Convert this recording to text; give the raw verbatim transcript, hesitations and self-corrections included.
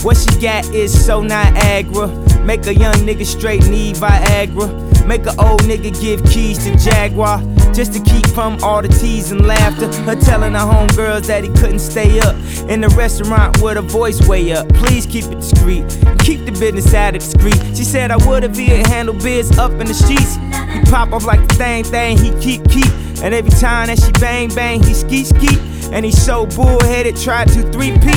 What she got is so Niagara. Make a young nigga straight need Viagra. Make a old nigga give keys to Jaguar, just to keep from all the tease and laughter. Her telling her homegirls that he couldn't stay up in the restaurant with her voice way up. Please keep it discreet, keep the business out of the street. She said I would if he had handled biz up in the streets. He pop off like the thing thing he keep keep. And every time that she bang bang he ski ski. And he so bullheaded tried to three-peat.